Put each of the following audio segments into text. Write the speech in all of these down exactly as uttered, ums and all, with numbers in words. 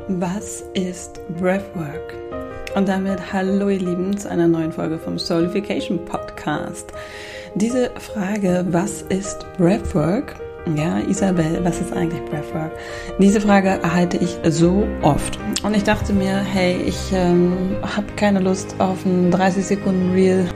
Was ist Breathwork? Und damit hallo ihr Lieben zu einer neuen Folge vom Soulification Podcast. Diese Frage, was ist Breathwork? Ja, Isabel, was ist eigentlich Breathwork? Diese Frage erhalte ich so oft. Und ich dachte mir, hey, ich ähm, habe keine Lust auf ein dreißig Sekunden Reel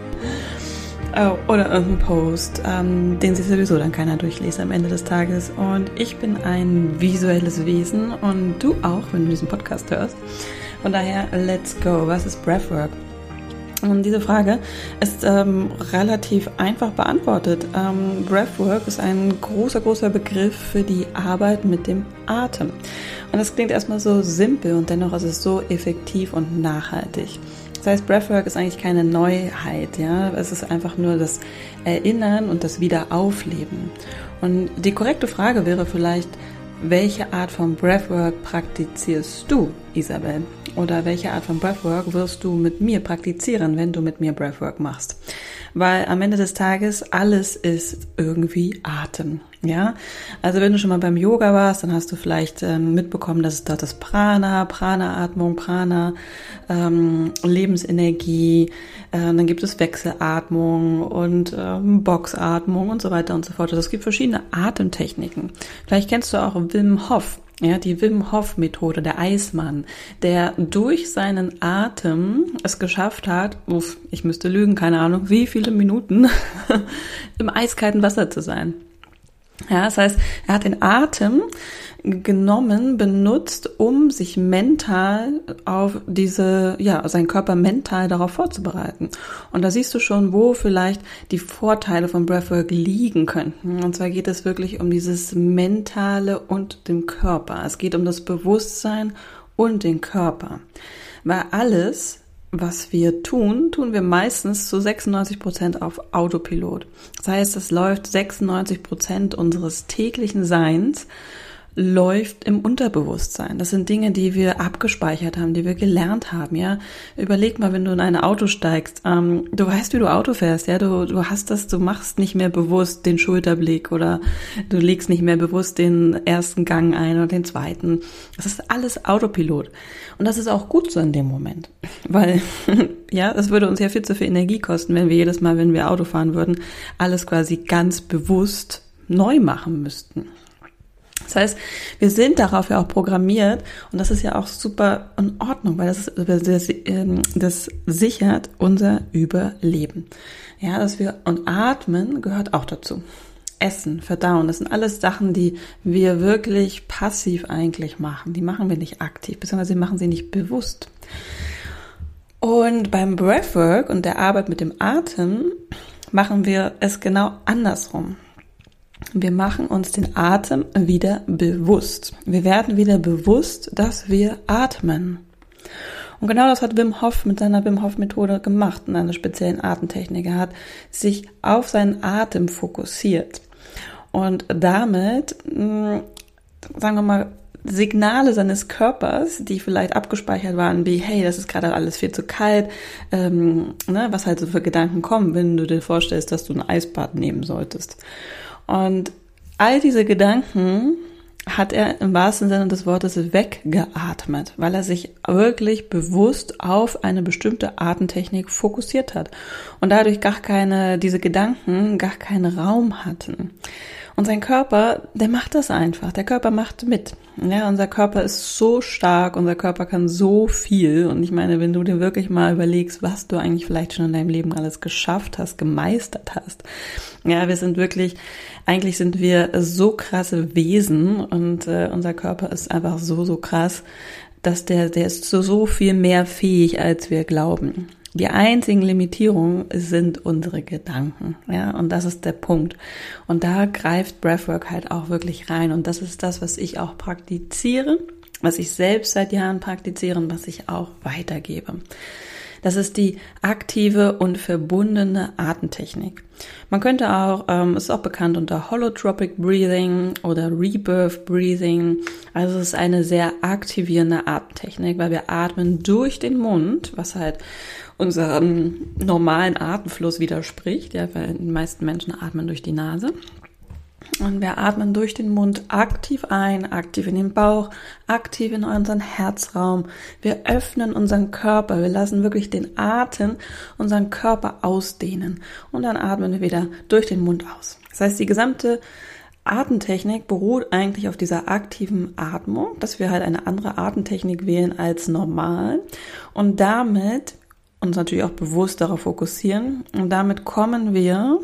oder irgendeinen Post, ähm, den sich sowieso dann keiner durchliest am Ende des Tages. Und ich bin ein visuelles Wesen und du auch, wenn du diesen Podcast hörst. Von daher, let's go. Was ist Breathwork? Und diese Frage ist ähm, relativ einfach beantwortet. Ähm, Breathwork ist ein großer, großer Begriff für die Arbeit mit dem Atem. Und das klingt erstmal so simpel und dennoch ist es so effektiv und nachhaltig. Das heißt, Breathwork ist eigentlich keine Neuheit, ja. Es ist einfach nur das Erinnern und das Wiederaufleben. Und die korrekte Frage wäre vielleicht, welche Art von Breathwork praktizierst du, Isabel? Oder welche Art von Breathwork wirst du mit mir praktizieren, wenn du mit mir Breathwork machst? Weil am Ende des Tages alles ist irgendwie Atem, ja? Also wenn du schon mal beim Yoga warst, dann hast du vielleicht ähm, mitbekommen, dass es dort das Prana, Prana-Atmung, Prana, ähm, Lebensenergie, äh, dann gibt es Wechselatmung und ähm, Boxatmung und so weiter und so fort. Also es gibt verschiedene Atemtechniken. Vielleicht kennst du auch Wim Hof. Ja, die Wim Hof Methode, der Eismann, der durch seinen Atem es geschafft hat, uff, ich müsste lügen, keine Ahnung, wie viele Minuten im eiskalten Wasser zu sein. Ja, das heißt, er hat den Atem genommen, benutzt, um sich mental auf diese, ja, seinen Körper mental darauf vorzubereiten. Und da siehst du schon, wo vielleicht die Vorteile von Breathwork liegen könnten. Und zwar geht es wirklich um dieses Mentale und den Körper. Es geht um das Bewusstsein und den Körper. Weil alles, was wir tun, tun wir meistens zu sechsundneunzig Prozent auf Autopilot. Das heißt, es läuft sechsundneunzig Prozent unseres täglichen Seins läuft im Unterbewusstsein. Das sind Dinge, die wir abgespeichert haben, die wir gelernt haben, ja. Überleg mal, wenn du in ein Auto steigst, ähm, du weißt, wie du Auto fährst, ja, du, du hast das, du machst nicht mehr bewusst den Schulterblick oder du legst nicht mehr bewusst den ersten Gang ein oder den zweiten. Das ist alles Autopilot. Und das ist auch gut so in dem Moment, weil, ja, es würde uns ja viel zu viel Energie kosten, wenn wir jedes Mal, wenn wir Auto fahren würden, alles quasi ganz bewusst neu machen müssten. Das heißt, wir sind darauf ja auch programmiert und das ist ja auch super in Ordnung, weil das, das, das sichert unser Überleben. Ja, dass wir, und Atmen gehört auch dazu. Essen, Verdauen, das sind alles Sachen, die wir wirklich passiv eigentlich machen. Die machen wir nicht aktiv, beziehungsweise wir machen sie nicht bewusst. Und beim Breathwork und der Arbeit mit dem Atem machen wir es genau andersrum. Wir machen uns den Atem wieder bewusst. Wir werden wieder bewusst, dass wir atmen. Und genau das hat Wim Hof mit seiner Wim Hof Methode gemacht, in einer speziellen Atemtechnik. Er hat sich auf seinen Atem fokussiert und damit, mh, sagen wir mal, Signale seines Körpers, die vielleicht abgespeichert waren, wie, hey, das ist gerade alles viel zu kalt, ähm, ne, was halt so für Gedanken kommen, wenn du dir vorstellst, dass du ein Eisbad nehmen solltest. Und all diese Gedanken hat er im wahrsten Sinne des Wortes weggeatmet, weil er sich wirklich bewusst auf eine bestimmte Atemtechnik fokussiert hat und dadurch gar keine, diese Gedanken gar keinen Raum hatten. Und sein Körper, der macht das einfach. Der Körper macht mit. Ja, unser Körper ist so stark, unser Körper kann so viel. Und ich meine, wenn du dir wirklich mal überlegst, was du eigentlich vielleicht schon in deinem Leben alles geschafft hast, gemeistert hast. Ja, wir sind wirklich, eigentlich sind wir so krasse Wesen und äh, unser Körper ist einfach so, so krass, dass der, der ist so, so viel mehr fähig, als wir glauben. Die einzigen Limitierungen sind unsere Gedanken, ja, und das ist der Punkt. Und da greift Breathwork halt auch wirklich rein und das ist das, was ich auch praktiziere, was ich selbst seit Jahren praktiziere und was ich auch weitergebe. Das ist die aktive und verbundene Atemtechnik. Man könnte auch, ähm, ist auch bekannt unter Holotropic Breathing oder Rebirth Breathing. Also es ist eine sehr aktivierende Atemtechnik, weil wir atmen durch den Mund, was halt unserem normalen Atemfluss widerspricht, ja, weil die meisten Menschen atmen durch die Nase. Und wir atmen durch den Mund aktiv ein, aktiv in den Bauch, aktiv in unseren Herzraum. Wir öffnen unseren Körper, wir lassen wirklich den Atem unseren Körper ausdehnen. Und dann atmen wir wieder durch den Mund aus. Das heißt, die gesamte Atemtechnik beruht eigentlich auf dieser aktiven Atmung, dass wir halt eine andere Atemtechnik wählen als normal und damit uns natürlich auch bewusst darauf fokussieren. Und damit kommen wir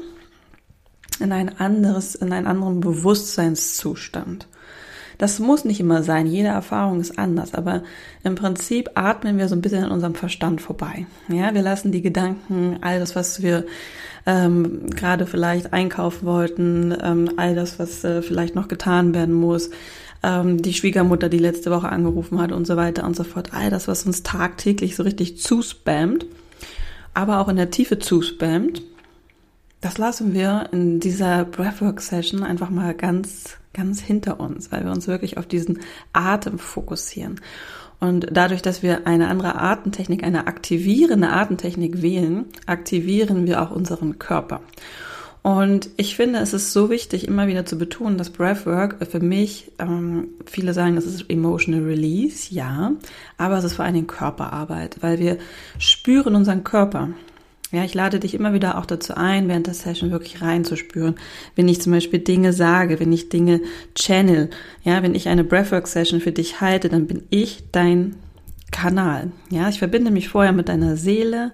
in ein anderes, in einen anderen Bewusstseinszustand. Das muss nicht immer sein, jede Erfahrung ist anders, aber im Prinzip atmen wir so ein bisschen an unserem Verstand vorbei. Ja, wir lassen die Gedanken, all das, was wir ähm, gerade vielleicht einkaufen wollten, ähm, all das, was äh, vielleicht noch getan werden muss, ähm, die Schwiegermutter, die letzte Woche angerufen hat und so weiter und so fort, all das, was uns tagtäglich so richtig zuspammt, aber auch in der Tiefe zuspammt, das lassen wir in dieser Breathwork-Session einfach mal ganz, ganz hinter uns, weil wir uns wirklich auf diesen Atem fokussieren. Und dadurch, dass wir eine andere Atemtechnik, eine aktivierende Atemtechnik wählen, aktivieren wir auch unseren Körper. Und ich finde, es ist so wichtig, immer wieder zu betonen, dass Breathwork für mich, ähm, viele sagen, das ist Emotional Release, ja, aber es ist vor allen Dingen Körperarbeit, weil wir spüren unseren Körper. Ja, ich lade dich immer wieder auch dazu ein, während der Session wirklich reinzuspüren. Wenn ich zum Beispiel Dinge sage, wenn ich Dinge channel, ja, wenn ich eine Breathwork-Session für dich halte, dann bin ich dein Kanal. Ja, ich verbinde mich vorher mit deiner Seele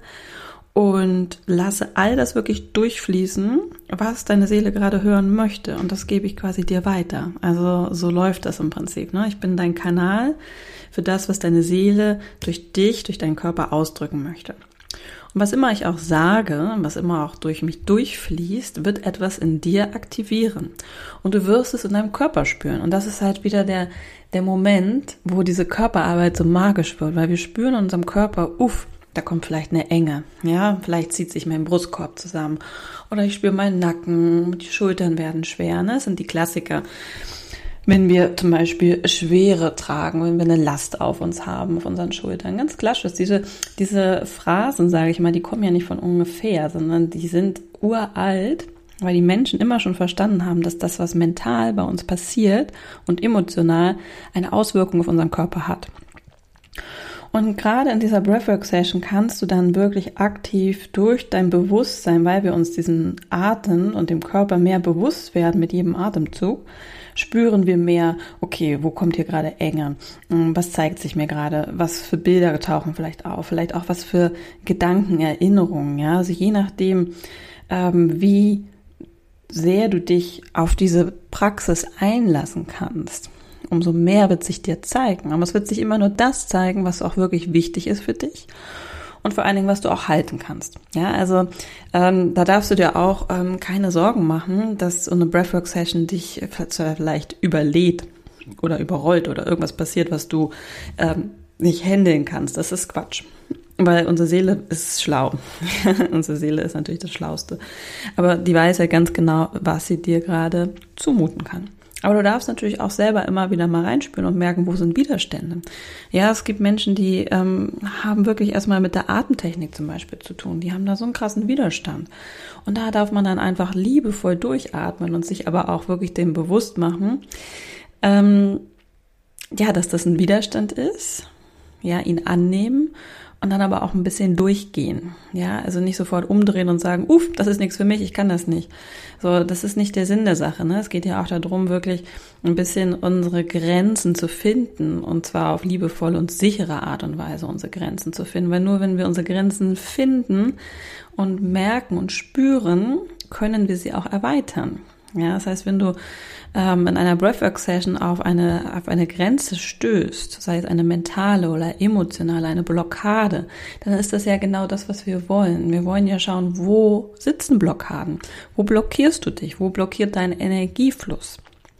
und lasse all das wirklich durchfließen, was deine Seele gerade hören möchte. Und das gebe ich quasi dir weiter. Also so läuft das im Prinzip, ne? Ich bin dein Kanal für das, was deine Seele durch dich, durch deinen Körper ausdrücken möchte. Und was immer ich auch sage, was immer auch durch mich durchfließt, wird etwas in dir aktivieren. Und du wirst es in deinem Körper spüren. Und das ist halt wieder der, der Moment, wo diese Körperarbeit so magisch wird, weil wir spüren in unserem Körper, uff, da kommt vielleicht eine Enge. Ja, vielleicht zieht sich mein Brustkorb zusammen. Oder ich spüre meinen Nacken, die Schultern werden schwer. Ne? Das sind die Klassiker. Wenn wir zum Beispiel Schwere tragen, wenn wir eine Last auf uns haben, auf unseren Schultern. Ganz klassisch, diese, diese Phrasen, sage ich mal, die kommen ja nicht von ungefähr, sondern die sind uralt, weil die Menschen immer schon verstanden haben, dass das, was mental bei uns passiert und emotional eine Auswirkung auf unseren Körper hat. Und gerade in dieser Breathwork-Session kannst du dann wirklich aktiv durch dein Bewusstsein, weil wir uns diesen Atem und dem Körper mehr bewusst werden mit jedem Atemzug, spüren wir mehr, okay, wo kommt hier gerade Enge? Was zeigt sich mir gerade? Was für Bilder tauchen vielleicht auf? Vielleicht auch was für Gedanken, Erinnerungen, ja? Also je nachdem, ähm, wie sehr du dich auf diese Praxis einlassen kannst, umso mehr wird sich dir zeigen. Aber es wird sich immer nur das zeigen, was auch wirklich wichtig ist für dich. Und vor allen Dingen, was du auch halten kannst. Ja, also ähm, da darfst du dir auch ähm, keine Sorgen machen, dass so eine Breathwork-Session dich vielleicht überlädt oder überrollt oder irgendwas passiert, was du ähm, nicht handeln kannst. Das ist Quatsch. Weil unsere Seele ist schlau. Unsere Seele ist natürlich das Schlauste. Aber die weiß ja ganz genau, was sie dir gerade zumuten kann. Aber du darfst natürlich auch selber immer wieder mal reinspüren und merken, wo sind Widerstände. Ja, es gibt Menschen, die ähm, haben wirklich erstmal mit der Atemtechnik zum Beispiel zu tun. Die haben da so einen krassen Widerstand. Und da darf man dann einfach liebevoll durchatmen und sich aber auch wirklich dem bewusst machen, ähm, ja, dass das ein Widerstand ist, ja, ihn annehmen und dann aber auch ein bisschen durchgehen. Ja, also nicht sofort umdrehen und sagen, uff, das ist nichts für mich, ich kann das nicht. So, das ist nicht der Sinn der Sache, ne? Es geht ja auch darum, wirklich ein bisschen unsere Grenzen zu finden und zwar auf liebevolle und sichere Art und Weise unsere Grenzen zu finden, weil nur wenn wir unsere Grenzen finden und merken und spüren, können wir sie auch erweitern. Ja, das heißt, wenn du ähm, in einer Breathwork-Session auf eine, auf eine Grenze stößt, sei es eine mentale oder emotionale, eine Blockade, dann ist das ja genau das, was wir wollen. Wir wollen ja schauen, wo sitzen Blockaden? Wo blockierst du dich? Wo blockiert dein Energiefluss?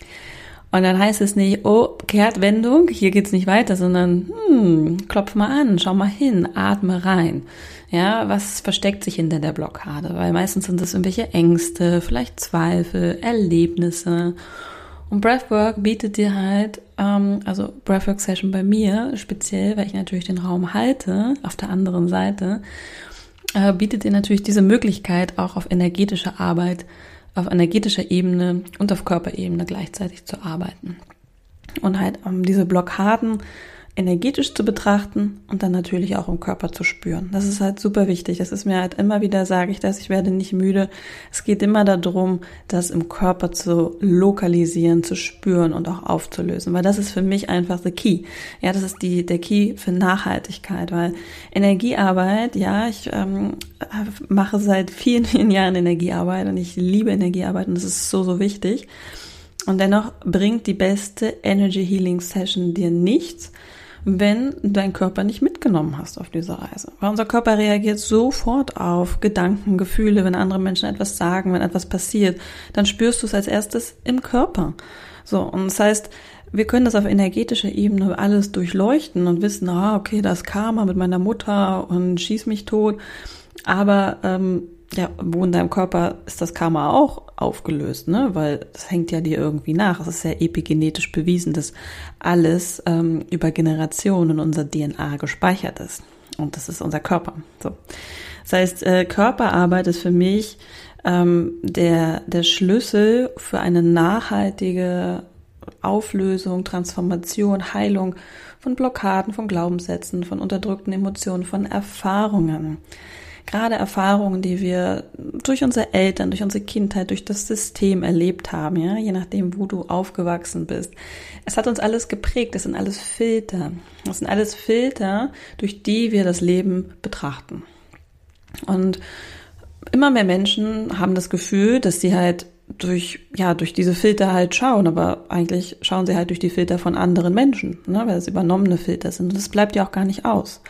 Und dann heißt es nicht, oh, Kehrtwendung, hier geht's nicht weiter, sondern, hm, klopf mal an, schau mal hin, atme rein. Ja, was versteckt sich hinter der Blockade? Weil meistens sind das irgendwelche Ängste, vielleicht Zweifel, Erlebnisse. Und Breathwork bietet dir halt, ähm, also Breathwork-Session bei mir speziell, weil ich natürlich den Raum halte, auf der anderen Seite, äh, bietet dir natürlich diese Möglichkeit, auch auf energetische Arbeit auf energetischer Ebene und auf Körperebene gleichzeitig zu arbeiten. Und halt um diese Blockaden energetisch zu betrachten und dann natürlich auch im Körper zu spüren. Das ist halt super wichtig. Das ist mir halt immer wieder, sage ich das, ich werde nicht müde. Es geht immer darum, das im Körper zu lokalisieren, zu spüren und auch aufzulösen, weil das ist für mich einfach the key. Ja, das ist die der Key für Nachhaltigkeit, weil Energiearbeit, ja, ich ähm, mache seit vielen, vielen Jahren Energiearbeit und ich liebe Energiearbeit und das ist so, so wichtig. Und dennoch bringt die beste Energy Healing Session dir nichts, wenn du deinen Körper nicht mitgenommen hast auf dieser Reise. Weil unser Körper reagiert sofort auf Gedanken, Gefühle, wenn andere Menschen etwas sagen, wenn etwas passiert, dann spürst du es als erstes im Körper. So, und das heißt, wir können das auf energetischer Ebene alles durchleuchten und wissen, ah, okay, das Karma mit meiner Mutter und schieß mich tot, aber ähm, ja, wo in deinem Körper ist das Karma auch aufgelöst, ne? Weil das hängt ja dir irgendwie nach. Es ist ja epigenetisch bewiesen, dass alles ähm, über Generationen in unserer D N A gespeichert ist. Und das ist unser Körper. So. Das heißt, äh, Körperarbeit ist für mich ähm, der, der Schlüssel für eine nachhaltige Auflösung, Transformation, Heilung von Blockaden, von Glaubenssätzen, von unterdrückten Emotionen, von Erfahrungen. Gerade Erfahrungen, die wir durch unsere Eltern, durch unsere Kindheit, durch das System erlebt haben, ja, je nachdem, wo du aufgewachsen bist. Es hat uns alles geprägt, das sind alles Filter. Das sind alles Filter, durch die wir das Leben betrachten. Und immer mehr Menschen haben das Gefühl, dass sie halt durch, ja, durch diese Filter halt schauen, aber eigentlich schauen sie halt durch die Filter von anderen Menschen, ne, weil es übernommene Filter sind. Und das bleibt ja auch gar nicht aus.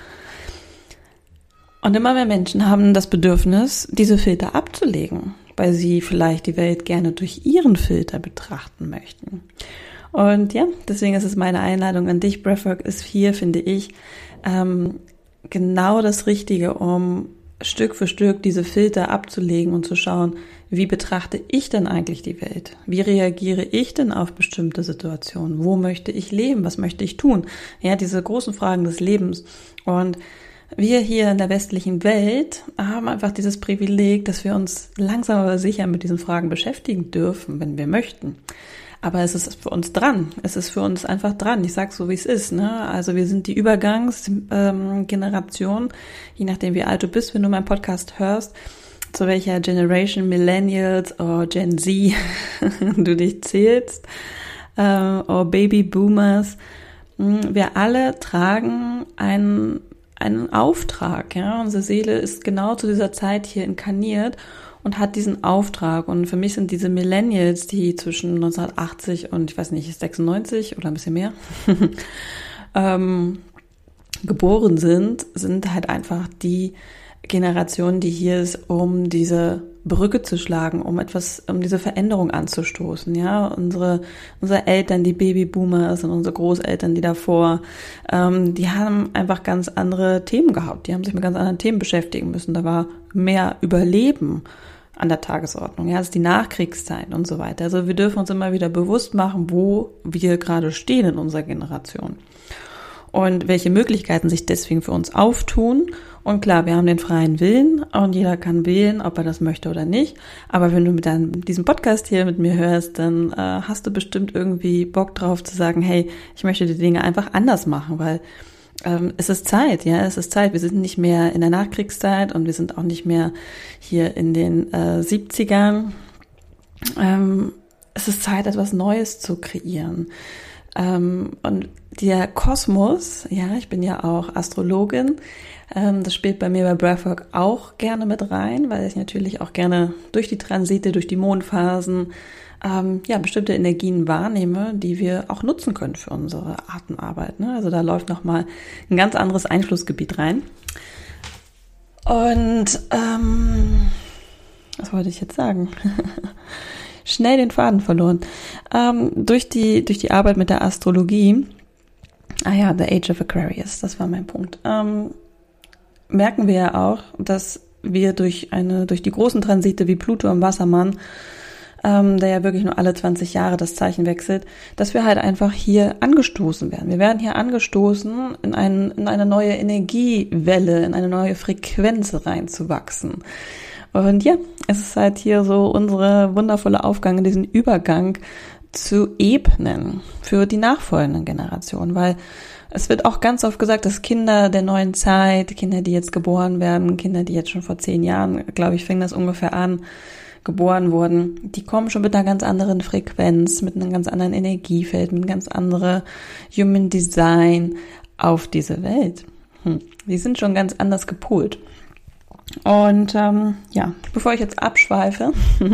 Und immer mehr Menschen haben das Bedürfnis, diese Filter abzulegen, weil sie vielleicht die Welt gerne durch ihren Filter betrachten möchten. Und ja, deswegen ist es meine Einladung an dich. Breathwork ist hier, finde ich, ähm, genau das Richtige, um Stück für Stück diese Filter abzulegen und zu schauen, wie betrachte ich denn eigentlich die Welt? Wie reagiere ich denn auf bestimmte Situationen? Wo möchte ich leben? Was möchte ich tun? Ja, diese großen Fragen des Lebens. Und wir hier in der westlichen Welt haben einfach dieses Privileg, dass wir uns langsam aber sicher mit diesen Fragen beschäftigen dürfen, wenn wir möchten. Aber es ist für uns dran. Es ist für uns einfach dran. Ich sag's so, wie es ist, ne? Also wir sind die Übergangsgeneration, je nachdem wie alt du bist, wenn du meinen Podcast hörst, zu welcher Generation, Millennials oder Gen Z du dich zählst, äh, oder Baby Boomers. Wir alle tragen einen einen Auftrag, ja. Unsere Seele ist genau zu dieser Zeit hier inkarniert und hat diesen Auftrag. Und für mich sind diese Millennials, die zwischen neunzehnhundertachtzig und, ich weiß nicht, sechsundneunzig oder ein bisschen mehr, ähm, geboren sind, sind halt einfach die Generation, die hier ist, um diese Brücke zu schlagen, um etwas, um diese Veränderung anzustoßen, ja, unsere, unsere Eltern, die Babyboomers und unsere Großeltern, die davor, ähm, die haben einfach ganz andere Themen gehabt, die haben sich mit ganz anderen Themen beschäftigen müssen, da war mehr Überleben an der Tagesordnung, ja, das ist die Nachkriegszeit und so weiter, also wir dürfen uns immer wieder bewusst machen, wo wir gerade stehen in unserer Generation und welche Möglichkeiten sich deswegen für uns auftun. Und klar, wir haben den freien Willen und jeder kann wählen, ob er das möchte oder nicht. Aber wenn du mit deinem, diesem Podcast hier mit mir hörst, dann äh, hast du bestimmt irgendwie Bock drauf zu sagen, hey, ich möchte die Dinge einfach anders machen, weil ähm, es ist Zeit, ja, es ist Zeit. Wir sind nicht mehr in der Nachkriegszeit und wir sind auch nicht mehr hier in den äh, siebzigern. Ähm, es ist Zeit, etwas Neues zu kreieren. Ähm, und der Kosmos, ja, ich bin ja auch Astrologin, ähm, das spielt bei mir bei Breathwork auch gerne mit rein, weil ich natürlich auch gerne durch die Transite, durch die Mondphasen, ähm, ja, bestimmte Energien wahrnehme, die wir auch nutzen können für unsere Atemarbeit, ne? Also da läuft nochmal ein ganz anderes Einflussgebiet rein. Und, ähm, was wollte ich jetzt sagen? Schnell den Faden verloren. Ähm, durch die, durch die Arbeit mit der Astrologie, ah ja, The Age of Aquarius, das war mein Punkt, ähm, merken wir ja auch, dass wir durch eine, durch die großen Transite wie Pluto im Wassermann, ähm, der ja wirklich nur alle zwanzig Jahre das Zeichen wechselt, dass wir halt einfach hier angestoßen werden. Wir werden hier angestoßen, in, ein, in eine neue Energiewelle, in eine neue Frequenz reinzuwachsen. Und ja, es ist halt hier so unsere wundervolle Aufgabe, diesen Übergang zu ebnen für die nachfolgenden Generationen, weil es wird auch ganz oft gesagt, dass Kinder der neuen Zeit, Kinder, die jetzt geboren werden, Kinder, die jetzt schon vor zehn Jahren, glaube ich, fing das ungefähr an, geboren wurden, die kommen schon mit einer ganz anderen Frequenz, mit einem ganz anderen Energiefeld, mit einem ganz anderen Human Design auf diese Welt. Hm. Die sind schon ganz anders gepolt. Und ähm, ja, bevor ich jetzt abschweife,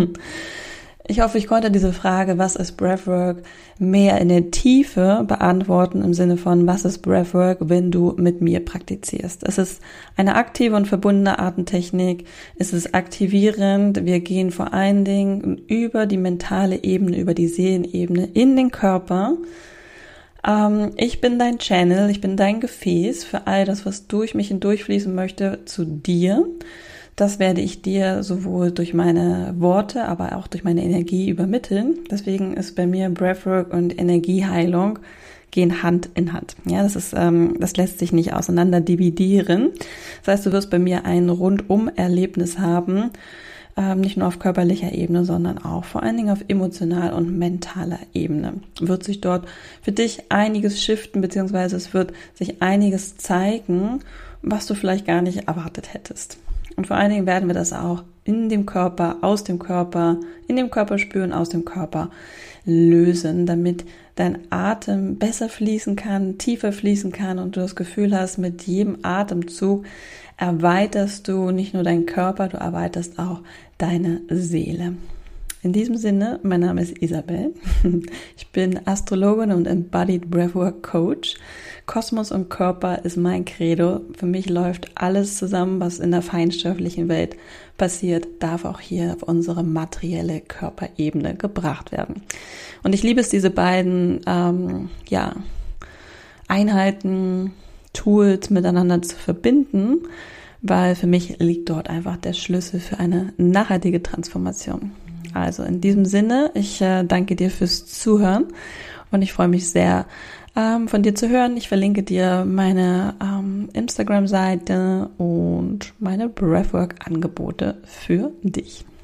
ich hoffe, ich konnte diese Frage, was ist Breathwork, mehr in der Tiefe beantworten, im Sinne von, was ist Breathwork, wenn du mit mir praktizierst. Es ist eine aktive und verbundene Atemtechnik, es ist aktivierend, wir gehen vor allen Dingen über die mentale Ebene, über die Seelenebene in den Körper. Ähm, ich bin dein Channel, ich bin dein Gefäß für all das, was durch mich hindurchfließen möchte, zu dir. Das werde ich dir sowohl durch meine Worte, aber auch durch meine Energie übermitteln. Deswegen ist bei mir Breathwork und Energieheilung gehen Hand in Hand. Ja, das ist, ähm, das lässt sich nicht auseinander dividieren. Das heißt, du wirst bei mir ein Rundum-Erlebnis haben, ähm, nicht nur auf körperlicher Ebene, sondern auch vor allen Dingen auf emotional und mentaler Ebene. Wird sich dort für dich einiges shiften, beziehungsweise es wird sich einiges zeigen, was du vielleicht gar nicht erwartet hättest. Und vor allen Dingen werden wir das auch in dem Körper, aus dem Körper, in dem Körper spüren, aus dem Körper lösen, damit dein Atem besser fließen kann, tiefer fließen kann und du das Gefühl hast, mit jedem Atemzug erweiterst du nicht nur deinen Körper, du erweiterst auch deine Seele. In diesem Sinne, mein Name ist Isabel. Ich bin Astrologin und Embodied Breathwork Coach. Kosmos und Körper ist mein Credo. Für mich läuft alles zusammen, was in der feinstofflichen Welt passiert, darf auch hier auf unsere materielle Körperebene gebracht werden. Und ich liebe es, diese beiden ähm, ja, Einheiten, Tools miteinander zu verbinden, weil für mich liegt dort einfach der Schlüssel für eine nachhaltige Transformation. Also in diesem Sinne, ich äh, danke dir fürs Zuhören und ich freue mich sehr, ähm, von dir zu hören. Ich verlinke dir meine ähm, Instagram-Seite und meine Breathwork-Angebote für dich.